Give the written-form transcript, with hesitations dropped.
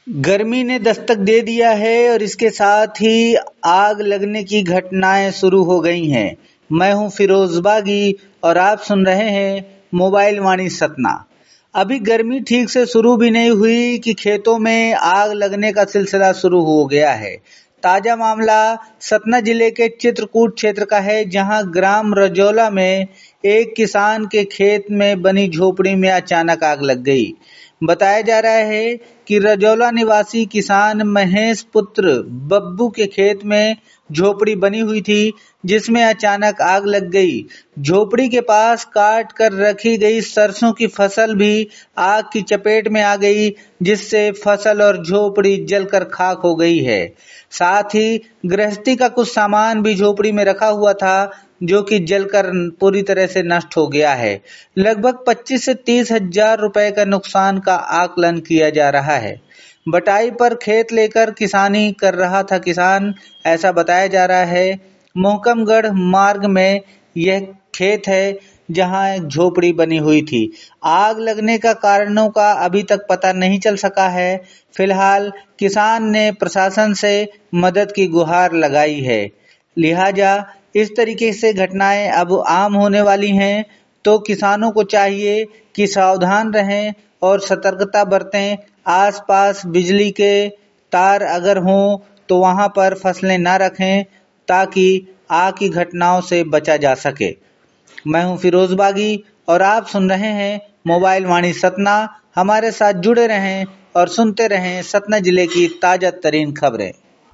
गर्मी ने दस्तक दे दिया है और इसके साथ ही आग लगने की घटनाएं शुरू हो गई हैं। मैं हूं फिरोज बागी और आप सुन रहे हैं मोबाइल वाणी सतना। अभी गर्मी ठीक से शुरू भी नहीं हुई कि खेतों में आग लगने का सिलसिला शुरू हो गया है। ताजा मामला सतना जिले के चित्रकूट क्षेत्र का है, जहां ग्राम रजौला में एक किसान के खेत में बनी झोपड़ी में अचानक आग लग गई। बताया जा रहा है कि रजौला निवासी किसान महेश पुत्र बब्बू के खेत में झोपड़ी बनी हुई थी, जिसमें अचानक आग लग गई। झोपड़ी के पास काट कर रखी गई सरसों की फसल भी आग की चपेट में आ गई, जिससे फसल और झोपड़ी जलकर खाक हो गई है। साथ ही गृहस्थी का कुछ सामान भी झोपड़ी में रखा हुआ था, जो कि जलकर पूरी तरह से नष्ट हो गया है। लगभग 25 से 30 हजार रुपए का नुकसान का आकलन किया जा रहा है। बटाई पर खेत लेकर किसानी कर रहा था किसान, ऐसा बताया जा रहा है। मोहकमगढ़ मार्ग में यह खेत है, जहां एक झोपड़ी बनी हुई थी। आग लगने का कारणों का अभी तक पता नहीं चल सका है। फिलहाल किसान ने प्रशासन से मदद की गुहार लगाई है। लिहाजा इस तरीके से घटनाएं अब आम होने वाली हैं, तो किसानों को चाहिए कि सावधान रहें और सतर्कता बरतें। आसपास बिजली के तार अगर हों तो वहां पर फसलें ना रखें, ताकि आग की घटनाओं से बचा जा सके। मैं हूं फिरोज बागी और आप सुन रहे हैं मोबाइल वाणी सतना। हमारे साथ जुड़े रहें और सुनते रहें सतना जिले की ताजा तरीन खबरें।